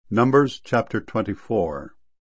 Numbers chapter 24.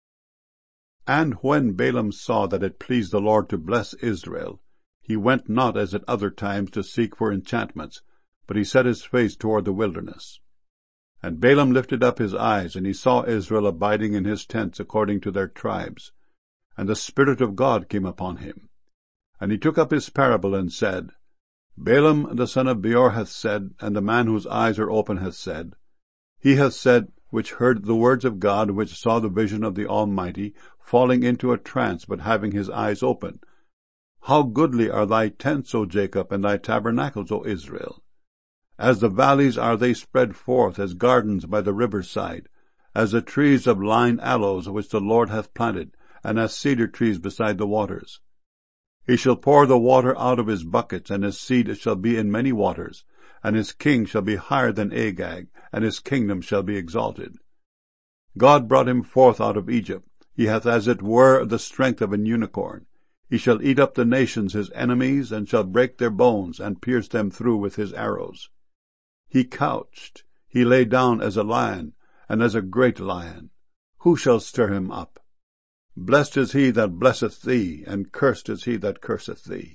And when Balaam saw that it pleased the Lord to bless Israel, he went not as at other times to seek for enchantments, but he set his face toward the wilderness. And Balaam lifted up his eyes, and he saw Israel abiding in his tents according to their tribes. And the Spirit of God came upon him. And he took up his parable and said, Balaam the son of Beor hath said, and the man whose eyes are open hath said, he hath said, which heard the words of God, which saw the vision of the Almighty, falling into a trance, but having his eyes open. How goodly are thy tents, O Jacob, and thy tabernacles, O Israel! As the valleys are they spread forth, as gardens by the river's side, as the trees of lign aloes which the Lord hath planted, and as cedar trees beside the waters. He shall pour the water out of his buckets, and his seed shall be in many waters, and his king shall be higher than Agag, and his kingdom shall be exalted. God brought him forth out of Egypt. He hath as it were the strength of an unicorn. He shall eat up the nations his enemies, and shall break their bones, and pierce them through with his arrows. He couched, he lay down as a lion, and as a great lion. Who shall stir him up? Blessed is he that blesseth thee, and cursed is he that curseth thee.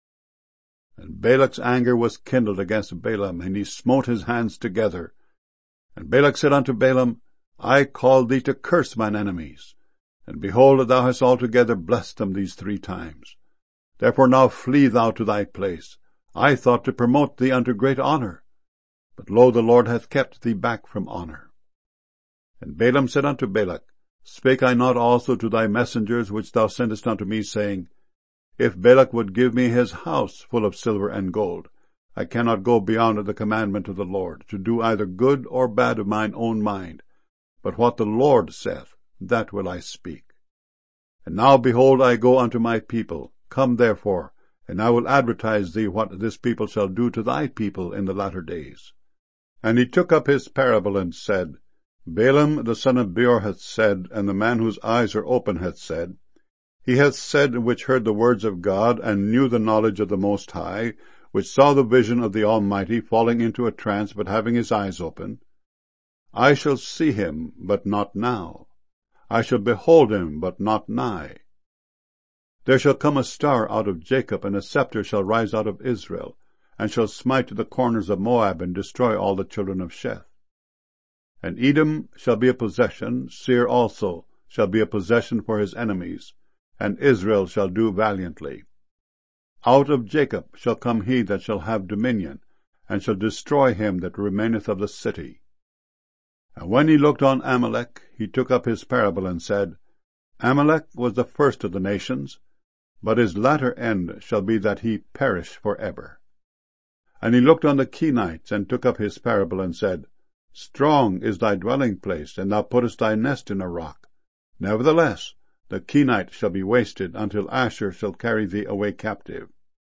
And Balak's anger was kindled against Balaam, and he smote his hands together. And Balak said unto Balaam, I called thee to curse mine enemies, and behold, thou hast altogether blessed them these 3 times. Therefore now flee thou to thy place. I thought to promote thee unto great honor, but lo, the Lord hath kept thee back from honor. And Balaam said unto Balak, Spake I not also to thy messengers which thou sentest unto me, saying, If Balak would give me his house full of silver and gold, I cannot go beyond the commandment of the Lord, to do either good or bad of mine own mind. But what the Lord saith, that will I speak. And now, behold, I go unto my people. Come therefore, and I will advertise thee what this people shall do to thy people in the latter days. And he took up his parable and said, Balaam the son of Beor hath said, and the man whose eyes are open hath said, he hath said, which heard the words of God, and knew the knowledge of the Most High, which saw the vision of the Almighty, falling into a trance, but having his eyes open, I shall see him, but not now. I shall behold him, but not nigh. There shall come a star out of Jacob, and a scepter shall rise out of Israel, and shall smite the corners of Moab, and destroy all the children of Sheth. And Edom shall be a possession, Seir also shall be a possession for his enemies, and Israel shall do valiantly. Out of Jacob shall come he that shall have dominion, and shall destroy him that remaineth of the city. And when he looked on Amalek, he took up his parable and said, Amalek was the first of the nations, but his latter end shall be that he perish for ever. And he looked on the Kenites, and took up his parable and said, Strong is thy dwelling place, and thou puttest thy nest in a rock. Nevertheless, the Kenite shall be wasted, until Asshur shall carry thee away captive.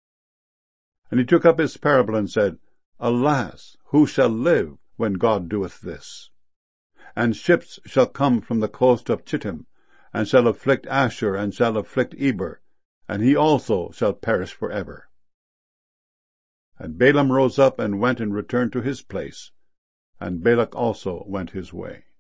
And he took up his parable and said, Alas, who shall live when God doeth this? And ships shall come from the coast of Chittim, and shall afflict Asshur, and shall afflict Eber, and he also shall perish for ever. And Balaam rose up and went and returned to his place, and Balak also went his way.